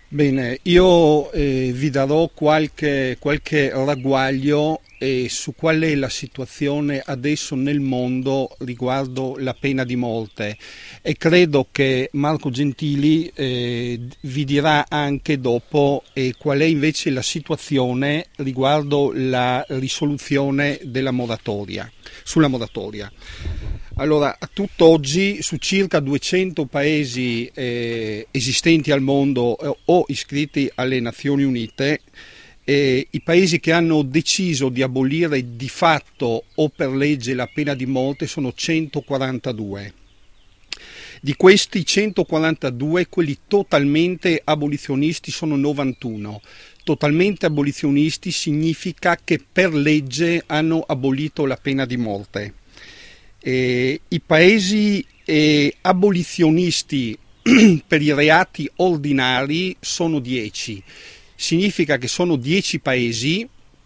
Bene, io vi darò qualche ragguaglio su qual è la situazione adesso nel mondo riguardo la pena di morte, e credo che Marco Gentili vi dirà anche dopo qual è invece la situazione riguardo la risoluzione sulla moratoria. Allora, a tutt'oggi su circa 200 paesi esistenti al mondo o iscritti alle Nazioni Unite, i paesi che hanno deciso di abolire di fatto o per legge la pena di morte sono 142. Di questi 142, quelli totalmente abolizionisti sono 91. Totalmente abolizionisti significa che per legge hanno abolito la pena di morte. I paesi abolizionisti per i reati ordinari sono 10. Significa che sono 10 paesi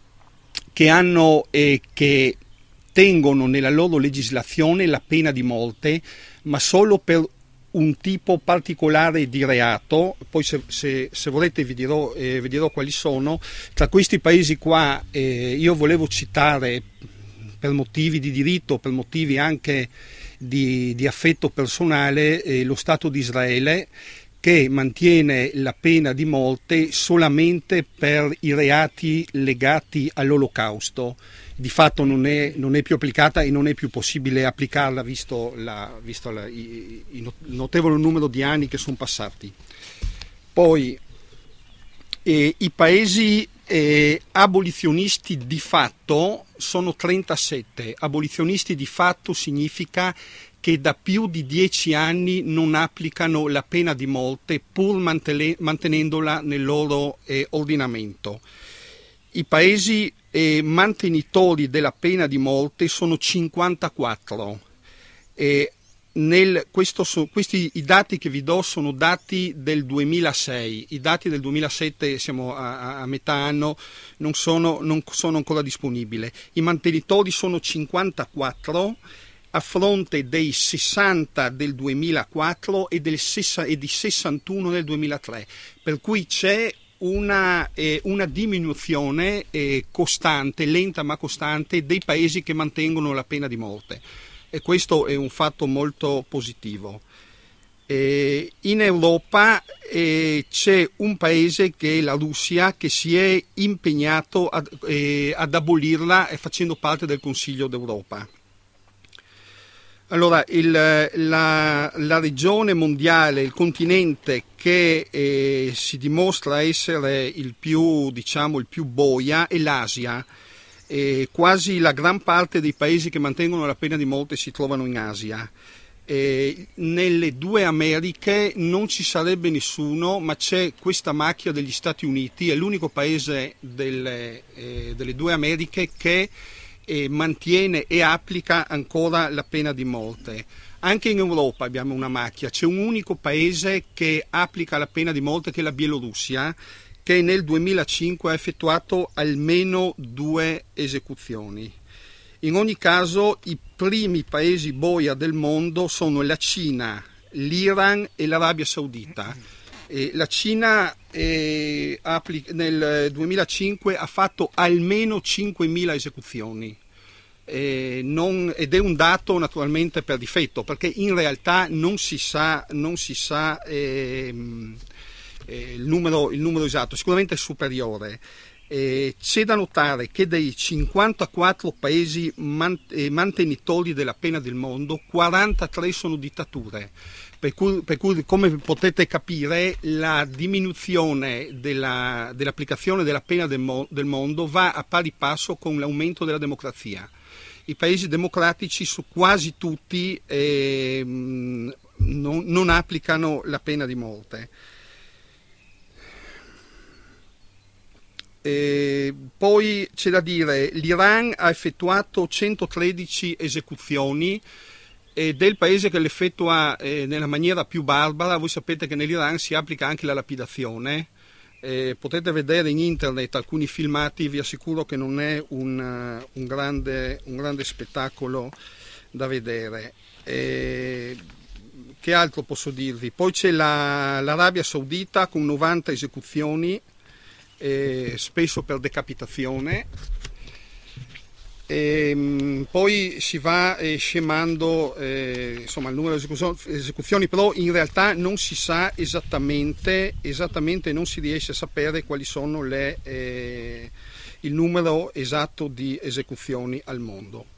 che tengono nella loro legislazione la pena di morte, ma solo per un tipo particolare di reato. Poi se volete vi dirò quali sono. Tra questi paesi qua io volevo citare, per motivi di diritto, per motivi anche di affetto personale, lo Stato di Israele, che mantiene la pena di morte solamente per i reati legati all'Olocausto. Di fatto non è più applicata e non è più possibile applicarla visto il notevole numero di anni che sono passati. Poi i paesi abolizionisti di fatto sono 37. Abolizionisti di fatto significa che da più di 10 anni non applicano la pena di morte pur mantenendola nel loro ordinamento. I paesi mantenitori della pena di morte sono 54. I dati che vi do sono dati del 2006, i dati del 2007, siamo a metà anno, non sono ancora disponibili. I mantenitori sono 54 a fronte dei 60 del 2004 e di 61 del 2003, per cui c'è una diminuzione costante, lenta ma costante, dei paesi che mantengono la pena di morte. E questo è un fatto molto positivo. In Europa c'è un paese, che è la Russia, che si è impegnato ad abolirla facendo parte del Consiglio d'Europa. Allora, la regione mondiale, il continente che si dimostra essere il più boia è l'Asia. Quasi la gran parte dei paesi che mantengono la pena di morte si trovano in Asia. Nelle due Americhe non ci sarebbe nessuno, ma c'è questa macchia degli Stati Uniti, è l'unico paese delle due Americhe che mantiene e applica ancora la pena di morte. Anche in Europa abbiamo una macchia, c'è un unico paese che applica la pena di morte, che è la Bielorussia, che nel 2005 ha effettuato almeno 2 esecuzioni. In ogni caso, i primi paesi boia del mondo sono la Cina, l'Iran e l'Arabia Saudita. La Cina nel 2005 ha fatto almeno 5.000 esecuzioni. Ed è un dato naturalmente per difetto, perché in realtà non si sa il numero esatto, sicuramente è superiore. C'è da notare che dei 54 paesi mantenitori della pena del mondo, 43 sono dittature, per cui come potete capire la diminuzione dell'applicazione della pena del mondo va a pari passo con l'aumento della democrazia. I paesi democratici, su quasi tutti, non applicano la pena di morte. Poi c'è da dire, l'Iran ha effettuato 113 esecuzioni ed è il paese che l'effettua nella maniera più barbara. Voi sapete che nell'Iran si applica anche la lapidazione. Potete vedere in internet alcuni filmati, vi assicuro che non è un grande spettacolo da vedere. che altro posso dirvi? Poi c'è l'Arabia Saudita con 90 esecuzioni, spesso per decapitazione. Poi si va scemando insomma, il numero di esecuzioni, però in realtà non si sa esattamente non si riesce a sapere quali sono il numero esatto di esecuzioni al mondo.